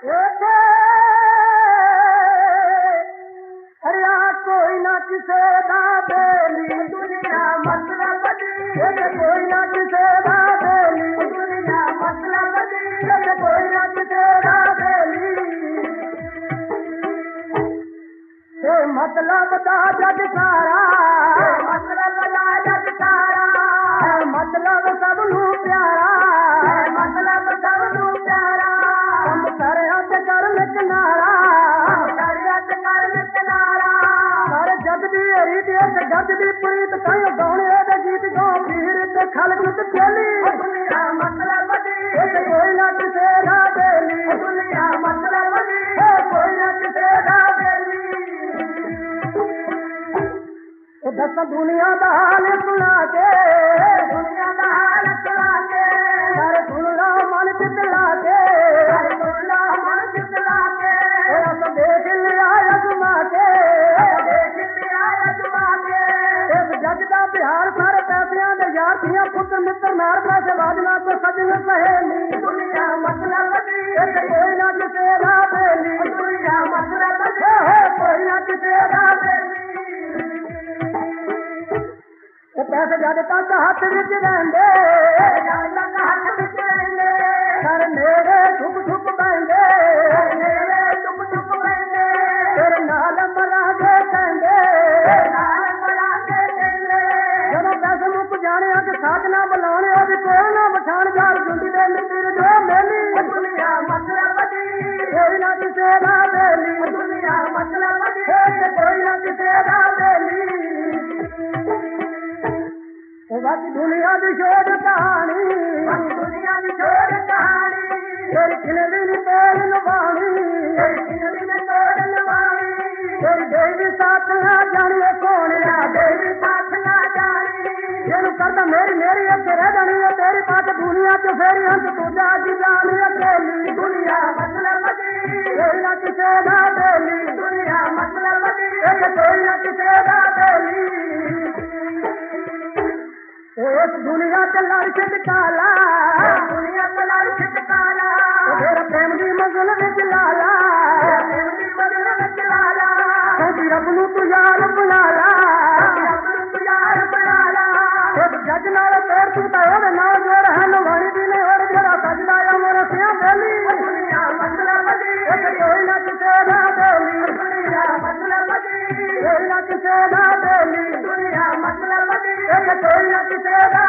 हरिया कोई ना किसे दा बेली दुनिया मतलब कोई ना किसे दा बेली दुनिया मतलब कोई ना किसे दा बेली मतलब दा जग सारा मतलब दा जग सारा मतलब सब नू प्यारा मतलब सब नू प्यारा हम करे हथ कर किनारा करे हथ कर किनारा सारे जग दी रीत जग दी प्रीत कई गौने दे गीत गौ पीर ते खलक ते चली दुनिया मतलब कोई ना किसे दा बेली दुनिया मतलब कोई ना किसे दा बेली दस दुनिया दा हाल सुना के दुनिया दा हाल सुना के सारे सुन लो मन चितला के सुन लो मन चितला के रस देख लिया अजमा के देख लिया अजमा के इस जग दा बिहार सारे पैसियां दे यार थियां पुत्र मित्र नार पैसे बाजना तो सजन सहेली दुनिया मतलब कोई ना किसे दा बेली दुनिया मतलब कोई ना किसे दा बेली पैसे जद तक हथ विच रहिंदे जद तक हथ विच रहिंदे सर नेड़े ठुक ठुक पैंदे नेड़े ठुक ठुक पैंदे तेरे नाल मरांगे कहंदे नाल मरांगे कहंदे जदों पैसे मुक जाने अज साथ ना बुलाने अज कोई ना बठान जाल जुंदी दे मित्र जो मेली दुनिया मतलब कोई ना किसे दा बेली दुनिया मतलब कोई ना किसे दा बेली बाकी दुनिया की शोध कहानी दुनिया की शोध कहानी तेरी किने दिन तोड़ नवानी तेरी किने दिन तोड़ नवानी तेरी देवी साथ ना जानी सोने देवी साथ ना जानी जेनु करता मेरी मेरी अगे रह जानी है तेरी बात दुनिया च फेरी अंत तू जागी जानी अकेली दुनिया मतलब कोई ना किसे दा बेली दुनिया मतलब कोई ना किसे दा बेली इस दुनिया च लड़ छिटकाला दुनिया च लड़ छिटकाला तेरा प्रेम दी मंजिल विच लाला प्रेम दी मंजिल विच लाला कहती रब नू तू यार बना ला रब नू तू यार बना ला इस जग नाल तेर तू तां ओदे नाल जोड़ है नवाणी दी ने और जेड़ा सजदा अमर सिया बेली दुनिया मतलब कोई ना किसे दा बेली दुनिया मतलब कोई ना किसे दा बेली दुनिया मतलब कोई ना किसे दा